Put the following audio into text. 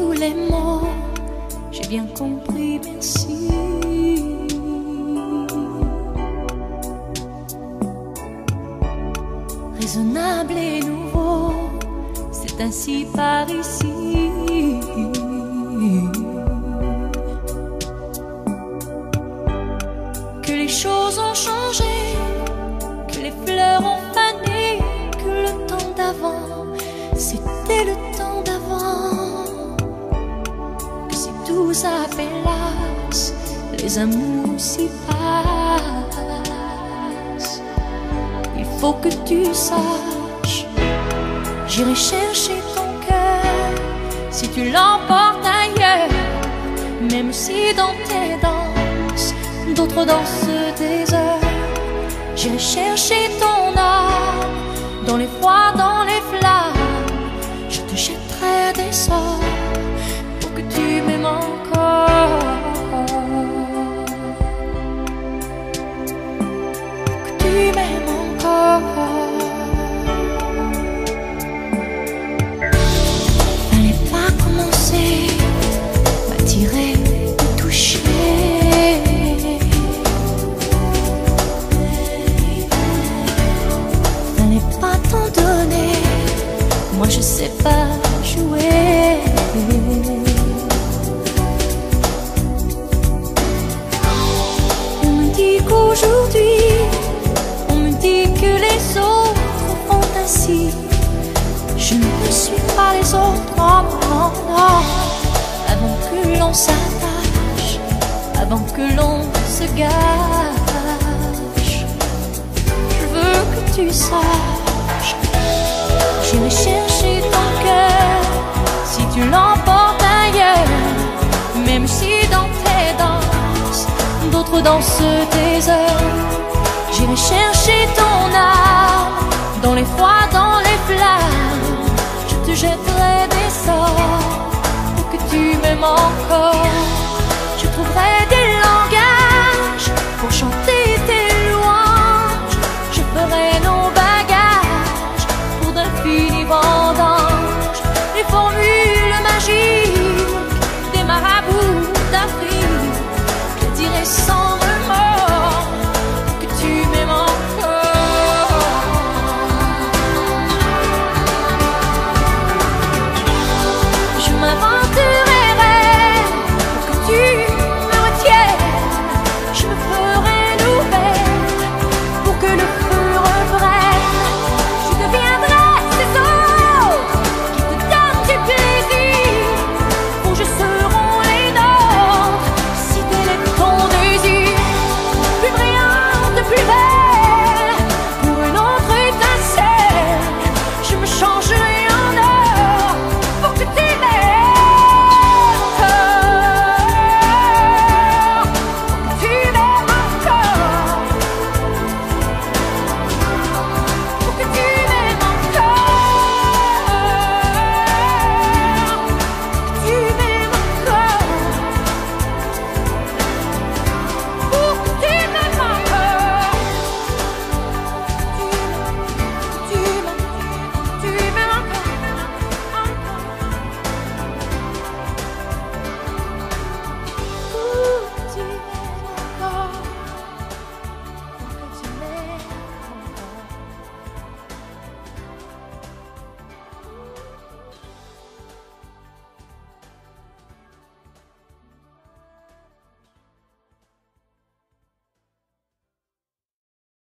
tous les mots, j'ai bien compris, merci. Raisonnable et nouveau, c'est ainsi par ici. Que les choses ont changé, que les fleurs ont fané, que le temps d'avant, c'était le temps d'avant. Que si tout s'appelasse, les amours s'y passent. Il faut que tu saches, j'irai chercher ton cœur si tu l'emportes ailleurs. Même si dans tes danses, d'autres dansent des heures. J'irai chercher ton âme dans les froids, dans les flammes. Je te jetterai des sorts pour que tu m'aimes encore. Pour que tu m'aimes encore. Fallait pas commencer, m'attirer, me toucher. Moi je sais pas jouer. On me dit qu'aujourd'hui, on me dit que les autres font ainsi. Je ne suis pas les autres, non, non, non. Avant que l'on s'attache, avant que l'on se gâche, je veux que tu saches, j'irai chercher ton cœur si tu l'emportes ailleurs. Même si dans tes danses, d'autres dansent tes heures. J'irai chercher